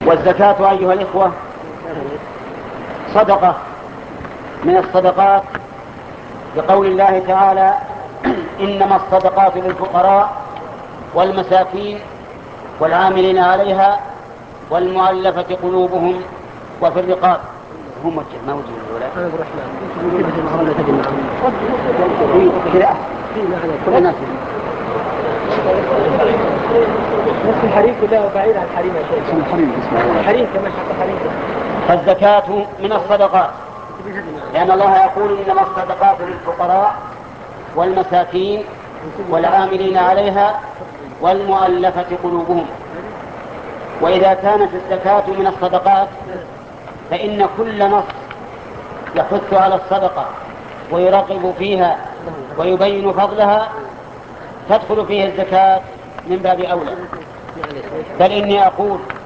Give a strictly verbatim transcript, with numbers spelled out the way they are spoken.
والزكاة أيها الإخوة صدقة من الصدقات، بقول الله تعالى: إنما الصدقات للفقراء والمساكين والعاملين عليها والمؤلفة قلوبهم وفي الرقاب. هم وجه ما وجه الأولى أنا بروح كذا كل الناس نفس الحريم كلها بعيد عن الحريم يا شيخ. الحريم اسمه الحريم كمان حتى حريم. فالزكاة من الصدقات، لأن الله يقول: إنما الصدقات للفقراء والمساكين والعاملين عليها والمؤلفة قلوبهم. وإذا كانت الزكاة من الصدقات فإن كل نص يحث على الصدقة ويرغب فيها ويبين فضلها تدخل فيه الزكاة من باب أولى. بل إني أقول